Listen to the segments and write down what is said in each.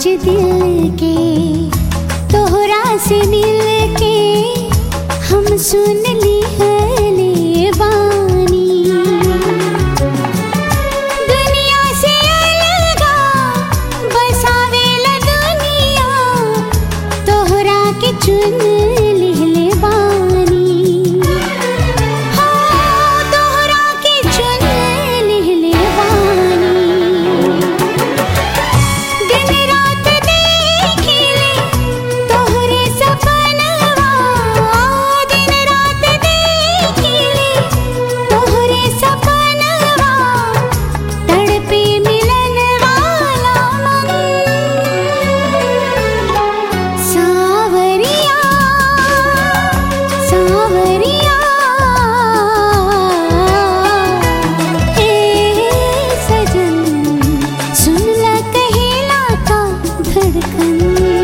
आज दिल के तोहरा से मिल के हम सुन ली हले बानी। दुनिया से अलगा बसावेला दुनिया तोहरा के चुन लिहले बानी। हाँ, तोहरा के चुन लिहले बानी। दिन रात देखिले तोहरे सपनवा, दिन रात देखिले तोहरे सपनवा, तड़पे मिलन वाला मन। सावरिया सावरिया हे सजन, सुन ला कहेला का धड़कन।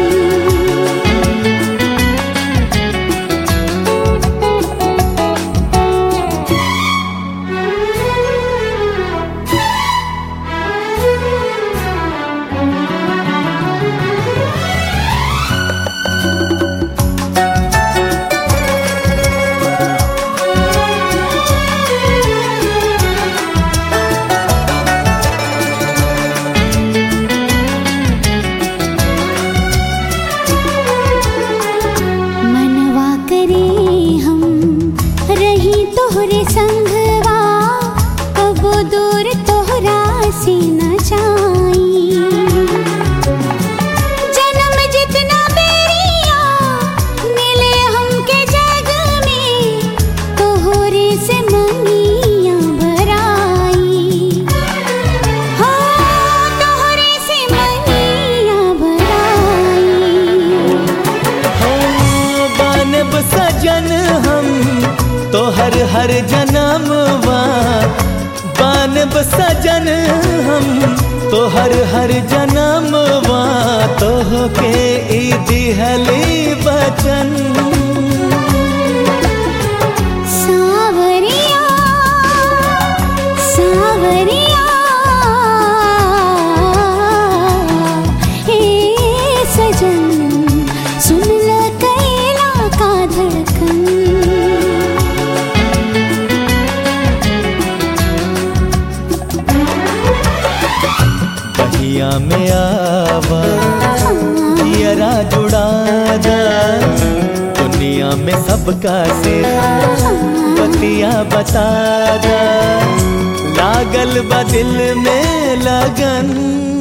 मनवा करे हम रही तोहरे संगवा, कबो दूर तोहरा से न जाई। जन्म जितना बेरिया मिले हमके जग में, तोहरे से मंगिया भराई। हाँ, तोहरे से मंगिया भराई। हो बनब सजन हम तोहर हर जनमवा, बनब सजन हम तोहर हर जनमवा, तोहके ई दिहली बचन। सावरिया सावरिया हे सजन, सुन ल कैला का धड़कन। बहिया में आवा दियरा जुड़ा दा, दुनिया में सबका से बतिया बता दा, लागल बा दिल में लगन।